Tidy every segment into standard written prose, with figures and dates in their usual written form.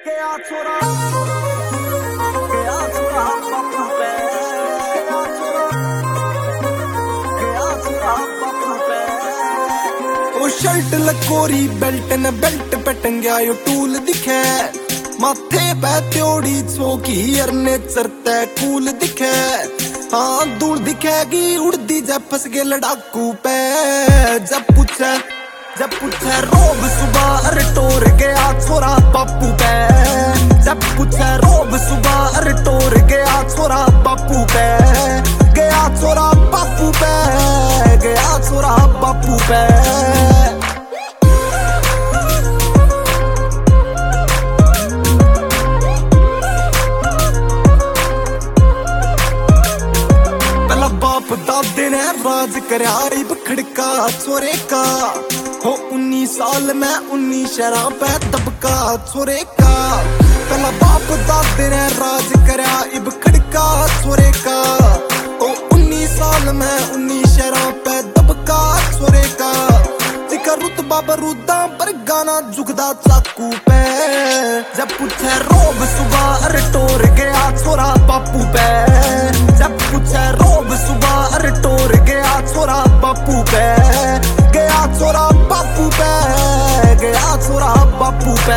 गया छोरा बापू पे गया छोरा बापू पे। ओ शर्ट लकोरी बेल्ट न बेल्ट पे टंगया यो टूल दिखे, माथे पे त्योड़ी चौकी अरने चरते कूल दिखे। हाँ दूर दिखेगी उड़दी जब फंस गए लड़ाकू पे। जब पूछे रोब सुबह अरे टोर गया छोरा बापू पे। जब पूछे रोब सुबह अरे टोर गया छोरा बापू पे। गया छोरा बापू पे, गया छोरा बापू पे। दादे ने राज करया इब खड़का छोरे का हो 19 साल में 19 शराब है दबका छोरे का। पहला बाप दादे ने राज करया इब खड़का छोरे का हो 19 साल में 19 शराब है दबका छोरे का। जिका रुतबा बरूदा पर गाना झुकदा चाकू पे। जब पूछे रोब सुबह अरे टोर गया छोरा बापू पे। जब पूछे रोब सुबह अरे टोर गया छोरा बापू पे। गया छोरा बापू पे, गया छोरा बापू पे।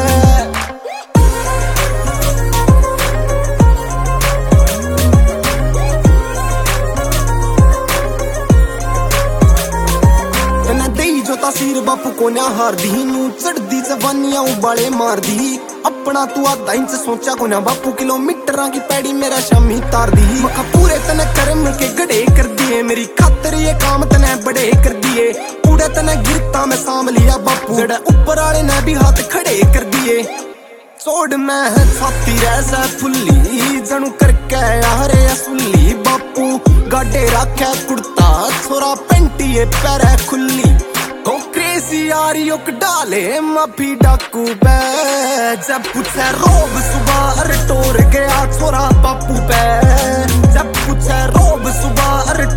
जो तासीर बापू को न्या हार दी नू चढ़दी जवानियां उबाले मार दी। अपना तू आधा इंच सोचा को ना बापू किलोमीटर की पैड़ी मेरा शामी तार दी। मखा पूरे तने कर्म के गड़े कर दिए, मेरी खातर ये काम तने बड़े कर दिए। पूरे तने गिरता मैं साम लिया बापू, जड़े ऊपर वाले ने भी हाथ खड़े कर दिए। छोड़ मैं छाती रैसा फुल्ली जनू करके यारे असुल्ली बापू। गाडे रखे कुर्ता छोरा पेंटिए पैर खुली यारी डाले माफी डाकू पे। जब पूछे रोब सुबह अरे टोर गया छोरा बापू पे। जब पूछे रोब सुबह अरे